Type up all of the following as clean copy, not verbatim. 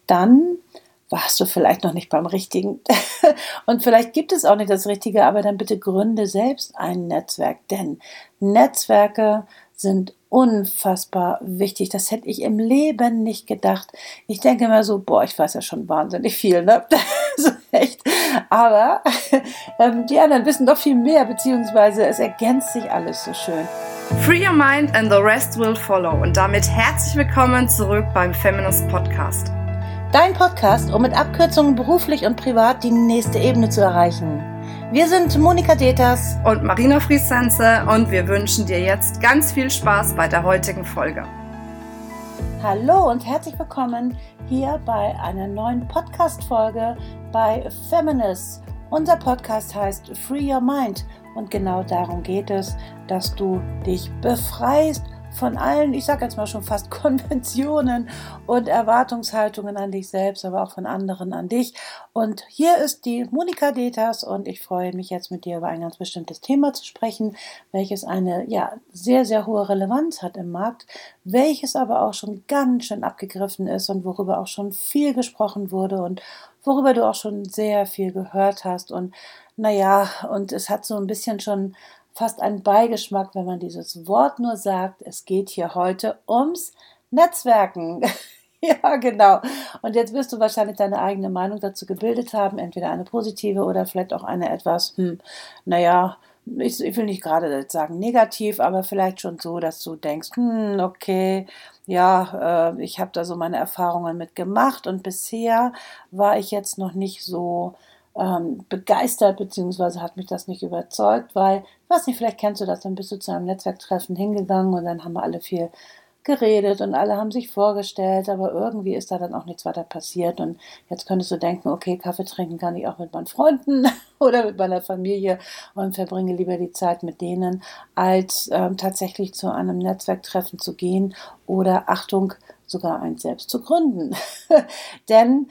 dann warst du vielleicht noch nicht beim Richtigen. Und vielleicht gibt es auch nicht das Richtige, aber dann bitte gründe selbst ein Netzwerk, denn Netzwerke sind unfassbar wichtig. Das hätte ich im Leben nicht gedacht. Ich denke immer so, boah, ich weiß ja schon wahnsinnig viel, ne? So echt. Aber die anderen wissen doch viel mehr, beziehungsweise es ergänzt sich alles so schön. Free your mind and the rest will follow. Und damit herzlich willkommen zurück beim Feminist Podcast. Dein Podcast, um mit Abkürzungen beruflich und privat die nächste Ebene zu erreichen. Wir sind Monika Deters und Marina Friesense und wir wünschen dir jetzt ganz viel Spaß bei der heutigen Folge. Hallo und herzlich willkommen hier bei einer neuen Podcast-Folge bei Feminist. Unser Podcast heißt Free Your Mind und genau darum geht es, dass du dich befreist von allen, ich sage jetzt mal schon fast Konventionen und Erwartungshaltungen an dich selbst, aber auch von anderen an dich. Und hier ist die Monika Deters und ich freue mich jetzt mit dir über ein ganz bestimmtes Thema zu sprechen, welches eine sehr, sehr hohe Relevanz hat im Markt, welches aber auch schon ganz schön abgegriffen ist und worüber auch schon viel gesprochen wurde und worüber du auch schon sehr viel gehört hast. Und und es hat so ein bisschen schon fast einen Beigeschmack, wenn man dieses Wort nur sagt. Es geht hier heute ums Netzwerken. Ja, genau. Und jetzt wirst du wahrscheinlich deine eigene Meinung dazu gebildet haben, entweder eine positive oder vielleicht auch eine etwas, ich will nicht gerade sagen negativ, aber vielleicht schon so, dass du denkst, okay, ich habe da so meine Erfahrungen mit gemacht und bisher war ich jetzt noch nicht so begeistert, beziehungsweise hat mich das nicht überzeugt, weil, ich weiß nicht, vielleicht kennst du das, dann bist du zu einem Netzwerktreffen hingegangen und dann haben wir alle viel geredet und alle haben sich vorgestellt, aber irgendwie ist da dann auch nichts weiter passiert und jetzt könntest du denken, okay, Kaffee trinken kann ich auch mit meinen Freunden oder mit meiner Familie und verbringe lieber die Zeit mit denen, als tatsächlich zu einem Netzwerktreffen zu gehen oder, Achtung, sogar eins selbst zu gründen. Denn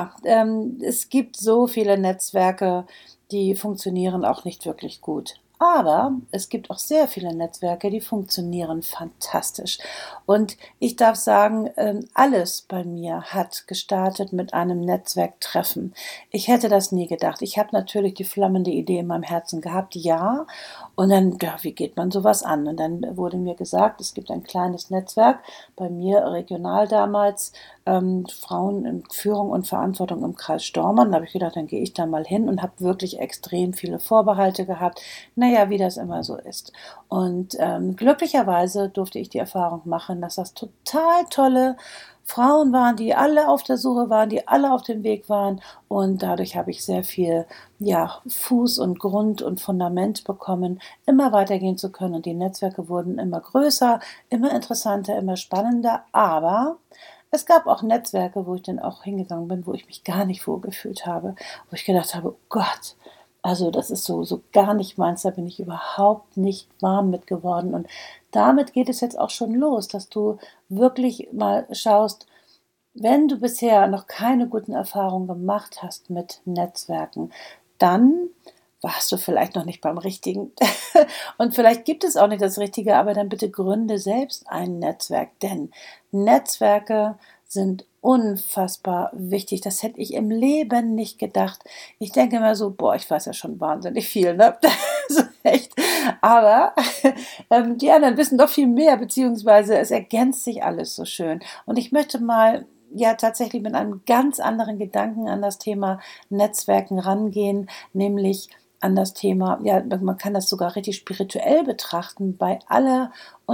es gibt so viele Netzwerke, die funktionieren auch nicht wirklich gut. Aber es gibt auch sehr viele Netzwerke, die funktionieren fantastisch. Und ich darf sagen, alles bei mir hat gestartet mit einem Netzwerktreffen. Ich hätte das nie gedacht. Ich habe natürlich die flammende Idee in meinem Herzen gehabt, ja. Und dann, wie geht man sowas an? Und dann wurde mir gesagt, es gibt ein kleines Netzwerk, bei mir regional damals, Frauen in Führung und Verantwortung im Kreis Stormann. Da habe ich gedacht, dann gehe ich da mal hin und habe wirklich extrem viele Vorbehalte gehabt. Wie das immer so ist. Und glücklicherweise durfte ich die Erfahrung machen, dass das total tolle Frauen waren, die alle auf der Suche waren, die alle auf dem Weg waren. Und dadurch habe ich sehr viel Fuß und Grund und Fundament bekommen, immer weitergehen zu können. Und die Netzwerke wurden immer größer, immer interessanter, immer spannender. Aber es gab auch Netzwerke, wo ich dann auch hingegangen bin, wo ich mich gar nicht wohlgefühlt habe, wo ich gedacht habe, oh Gott, also das ist so gar nicht meins, da bin ich überhaupt nicht warm mit geworden. Und damit geht es jetzt auch schon los, dass du wirklich mal schaust, wenn du bisher noch keine guten Erfahrungen gemacht hast mit Netzwerken, dann warst du vielleicht noch nicht beim Richtigen. Und vielleicht gibt es auch nicht das Richtige, aber dann bitte gründe selbst ein Netzwerk, denn Netzwerke sind unfassbar wichtig. Das hätte ich im Leben nicht gedacht. Ich denke immer so, boah, ich weiß ja schon wahnsinnig viel, ne? So echt. Aber die anderen wissen doch viel mehr, beziehungsweise es ergänzt sich alles so schön. Und ich möchte mal tatsächlich mit einem ganz anderen Gedanken an das Thema Netzwerken rangehen, nämlich an das Thema, man kann das sogar richtig spirituell betrachten. Bei aller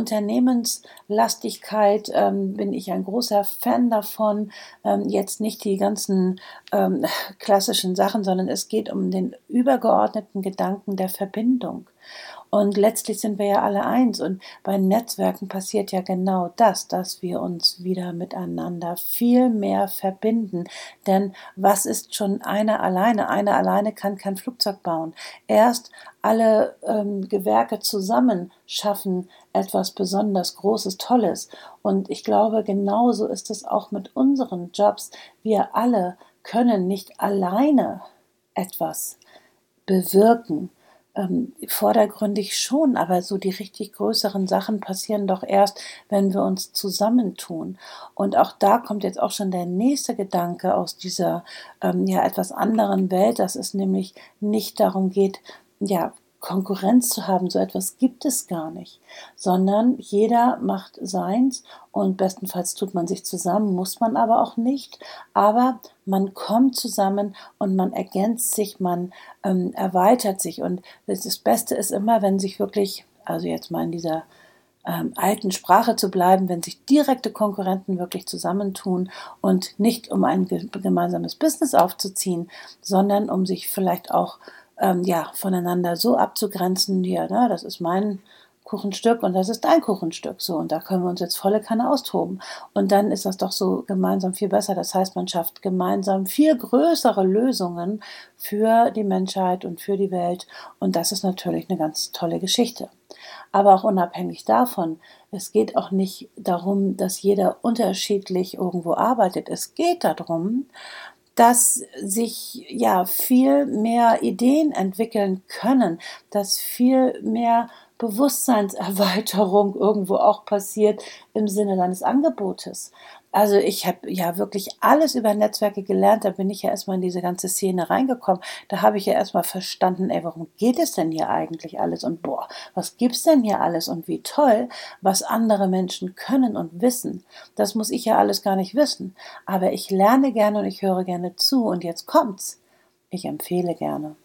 Unternehmenslastigkeit bin ich ein großer Fan davon. Jetzt nicht die ganzen klassischen Sachen, sondern es geht um den übergeordneten Gedanken der Verbindung. Und letztlich sind wir ja alle eins. Und bei Netzwerken passiert ja genau das, dass wir uns wieder miteinander viel mehr verbinden. Denn was ist schon einer alleine? Einer alleine kann kein Flugzeug bauen. Erst alle Gewerke zusammen schaffen etwas besonders Großes, Tolles. Und ich glaube, genauso ist es auch mit unseren Jobs. Wir alle können nicht alleine etwas bewirken. vordergründig schon, aber so die richtig größeren Sachen passieren doch erst, wenn wir uns zusammentun. Und auch da kommt jetzt auch schon der nächste Gedanke aus dieser ja etwas anderen Welt, dass es nämlich nicht darum geht, ja, Konkurrenz zu haben, so etwas gibt es gar nicht, sondern jeder macht seins und bestenfalls tut man sich zusammen, muss man aber auch nicht, aber man kommt zusammen und man ergänzt sich, man erweitert sich und das Beste ist immer, wenn sich wirklich, also jetzt mal in dieser alten Sprache zu bleiben, wenn sich direkte Konkurrenten wirklich zusammentun und nicht um ein gemeinsames Business aufzuziehen, sondern um sich vielleicht auch ja, voneinander so abzugrenzen, ja, ne, das ist mein Kuchenstück und das ist dein Kuchenstück, so, und da können wir uns jetzt volle Kanne austoben. Und dann ist das doch so gemeinsam viel besser. Das heißt, man schafft gemeinsam viel größere Lösungen für die Menschheit und für die Welt. Und das ist natürlich eine ganz tolle Geschichte. Aber auch unabhängig davon, es geht auch nicht darum, dass jeder unterschiedlich irgendwo arbeitet. Es geht darum, dass sich ja viel mehr Ideen entwickeln können, dass viel mehr Bewusstseinserweiterung irgendwo auch passiert im Sinne deines Angebotes. Also ich habe ja wirklich alles über Netzwerke gelernt, da bin ich ja erstmal in diese ganze Szene reingekommen. Da habe ich ja erstmal verstanden, ey, warum geht es denn hier eigentlich alles? Und boah, was gibt's denn hier alles? Und wie toll, was andere Menschen können und wissen. Das muss ich ja alles gar nicht wissen. Aber ich lerne gerne und ich höre gerne zu. Und jetzt kommt's. Ich empfehle gerne.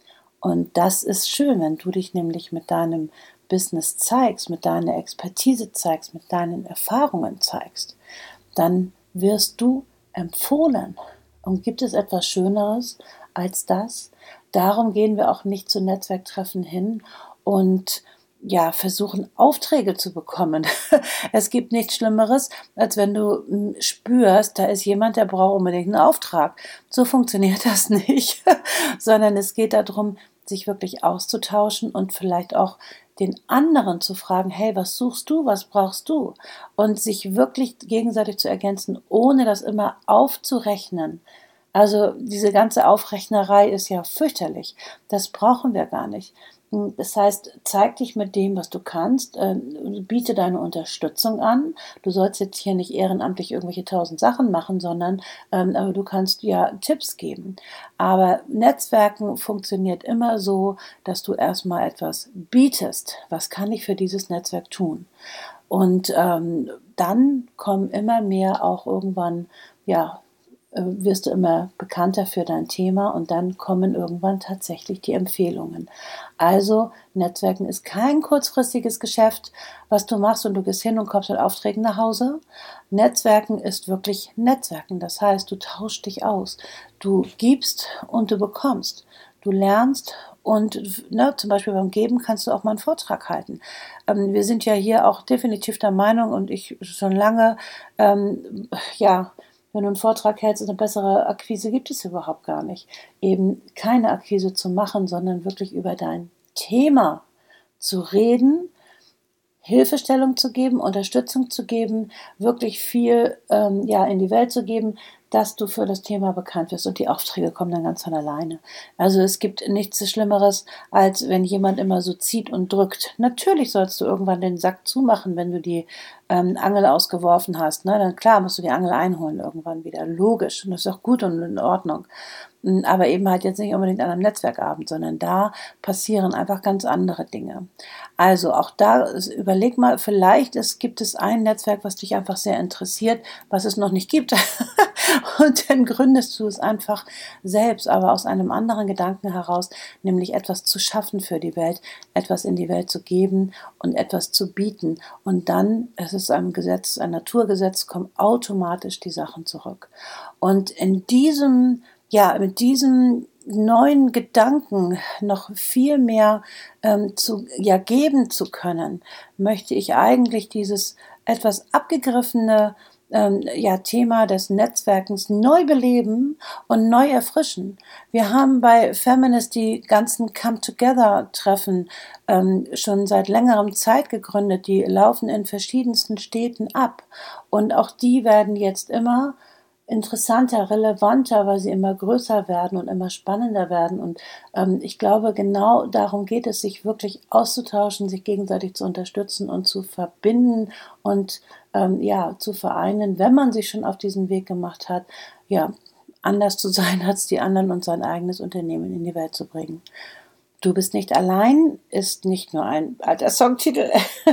Und das ist schön, wenn du dich nämlich mit deinem Business zeigst, mit deiner Expertise zeigst, mit deinen Erfahrungen zeigst. Dann wirst du empfohlen. Und gibt es etwas Schöneres als das? Darum gehen wir auch nicht zu Netzwerktreffen hin und ja, versuchen Aufträge zu bekommen. Es gibt nichts Schlimmeres, als wenn du spürst, da ist jemand, der braucht unbedingt einen Auftrag. So funktioniert das nicht, sondern es geht darum, sich wirklich auszutauschen und vielleicht auch den anderen zu fragen, hey, was suchst du, was brauchst du? Und sich wirklich gegenseitig zu ergänzen, ohne das immer aufzurechnen. Also diese ganze Aufrechnerei ist ja fürchterlich. Das brauchen wir gar nicht. Das heißt, zeig dich mit dem, was du kannst, biete deine Unterstützung an. Du sollst jetzt hier nicht ehrenamtlich irgendwelche 1000 Sachen machen, sondern aber du kannst ja Tipps geben. Aber Netzwerken funktioniert immer so, dass du erstmal etwas bietest. Was kann ich für dieses Netzwerk tun? Und dann kommen immer mehr auch irgendwann, ja, wirst du immer bekannter für dein Thema und dann kommen irgendwann tatsächlich die Empfehlungen. Also Netzwerken ist kein kurzfristiges Geschäft, was du machst und du gehst hin und kommst mit Aufträgen nach Hause. Netzwerken ist wirklich Netzwerken. Das heißt, du tauschst dich aus. Du gibst und du bekommst. Du lernst und zum Beispiel beim Geben kannst du auch mal einen Vortrag halten. Wir sind ja hier auch definitiv der Meinung und ich schon lange, ja, wenn du einen Vortrag hältst, eine bessere Akquise gibt es überhaupt gar nicht. Eben keine Akquise zu machen, sondern wirklich über dein Thema zu reden, Hilfestellung zu geben, Unterstützung zu geben, wirklich viel ja, in die Welt zu geben, dass du für das Thema bekannt wirst und die Aufträge kommen dann ganz von alleine. Also es gibt nichts Schlimmeres, als wenn jemand immer so zieht und drückt. Natürlich sollst du irgendwann den Sack zumachen, wenn du die Angel ausgeworfen hast. Ne? Dann klar musst du die Angel einholen irgendwann wieder. Logisch. Und das ist auch gut und in Ordnung. Aber eben halt jetzt nicht unbedingt an einem Netzwerkabend, sondern da passieren einfach ganz andere Dinge. Also auch da überleg mal, vielleicht gibt es ein Netzwerk, was dich einfach sehr interessiert, was es noch nicht gibt. Und dann gründest du es einfach selbst, aber aus einem anderen Gedanken heraus, nämlich etwas zu schaffen für die Welt, etwas in die Welt zu geben und etwas zu bieten. Und dann, es ist ein Gesetz, ein Naturgesetz, kommen automatisch die Sachen zurück. Und in diesem, ja, mit diesem neuen Gedanken noch viel mehr geben zu können, möchte ich eigentlich dieses etwas abgegriffene Thema des Netzwerkens neu beleben und neu erfrischen. Wir haben bei Feminist die ganzen Come-Together-Treffen schon seit längerem Zeit gegründet. Die laufen in verschiedensten Städten ab. Und auch die werden jetzt immer interessanter, relevanter, weil sie immer größer werden und immer spannender werden. Und ich glaube, genau darum geht es, sich wirklich auszutauschen, sich gegenseitig zu unterstützen und zu verbinden und zu vereinen, wenn man sich schon auf diesen Weg gemacht hat, ja, anders zu sein als die anderen und sein eigenes Unternehmen in die Welt zu bringen. Du bist nicht allein ist nicht nur ein alter Songtitel,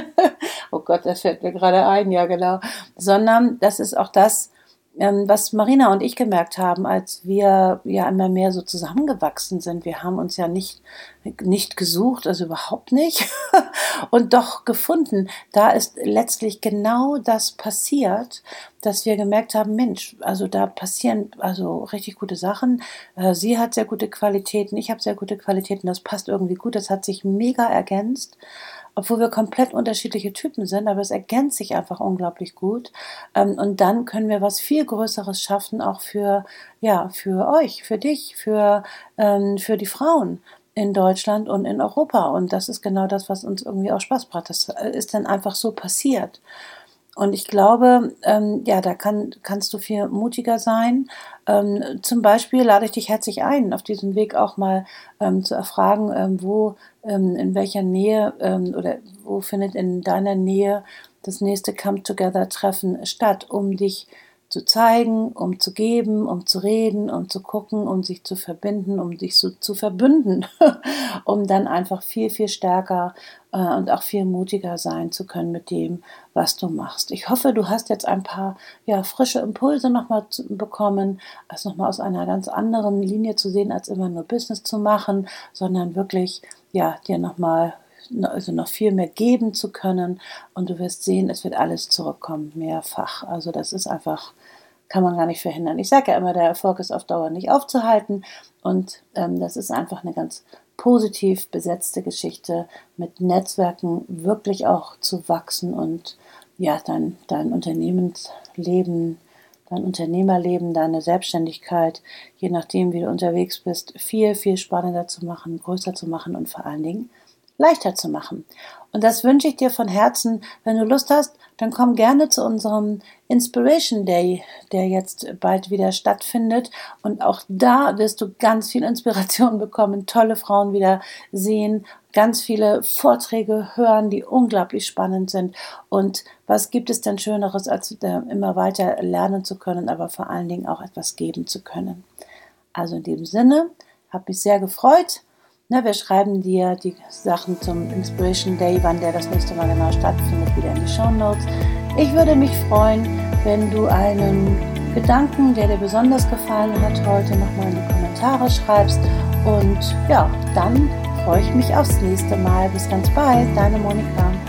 oh Gott, das fällt mir gerade ein, ja genau, sondern das ist auch das, was Marina und ich gemerkt haben, als wir ja immer mehr so zusammengewachsen sind. Wir haben uns ja nicht gesucht, also überhaupt nicht, und doch gefunden. Da ist letztlich genau das passiert, dass wir gemerkt haben, Mensch, also da passieren also richtig gute Sachen. Sie hat sehr gute Qualitäten, ich habe sehr gute Qualitäten, das passt irgendwie gut, das hat sich mega ergänzt. Obwohl wir komplett unterschiedliche Typen sind, aber es ergänzt sich einfach unglaublich gut. Und dann können wir was viel Größeres schaffen, auch für euch, für dich, für die Frauen in Deutschland und in Europa. Und das ist genau das, was uns irgendwie auch Spaß macht. Das ist dann einfach so passiert. Und ich glaube, da kannst du viel mutiger sein. Zum Beispiel lade ich dich herzlich ein, auf diesem Weg auch mal zu erfragen, in welcher Nähe oder wo findet in deiner Nähe das nächste Come-Together-Treffen statt, um dich zu zeigen, um zu geben, um zu reden, um zu gucken, um sich zu verbinden, um dich so zu verbünden, um dann einfach viel, viel stärker und auch viel mutiger sein zu können mit dem, was du machst. Ich hoffe, du hast jetzt ein paar frische Impulse nochmal bekommen, es nochmal aus einer ganz anderen Linie zu sehen, als immer nur Business zu machen, sondern wirklich dir nochmal noch viel mehr geben zu können, und du wirst sehen, es wird alles zurückkommen, mehrfach. Also das ist einfach, kann man gar nicht verhindern. Ich sage ja immer, der Erfolg ist auf Dauer nicht aufzuhalten, und das ist einfach eine ganz positiv besetzte Geschichte, mit Netzwerken wirklich auch zu wachsen und dein Unternehmensleben, dein Unternehmerleben, deine Selbstständigkeit, je nachdem, wie du unterwegs bist, viel, viel spannender zu machen, größer zu machen und vor allen Dingen leichter zu machen. Und das wünsche ich dir von Herzen. Wenn du Lust hast, dann komm gerne zu unserem Inspiration Day, der jetzt bald wieder stattfindet. Und auch da wirst du ganz viel Inspiration bekommen, tolle Frauen wieder sehen, ganz viele Vorträge hören, die unglaublich spannend sind. Und was gibt es denn Schöneres, als immer weiter lernen zu können, aber vor allen Dingen auch etwas geben zu können. Also in diesem Sinne, habe mich sehr gefreut. Wir schreiben dir die Sachen zum Inspiration Day, wann der das nächste Mal genau stattfindet, wieder in die Shownotes. Ich würde mich freuen, wenn du einen Gedanken, der dir besonders gefallen hat, heute nochmal in die Kommentare schreibst. Und dann freue ich mich aufs nächste Mal. Bis ganz bald, deine Monika.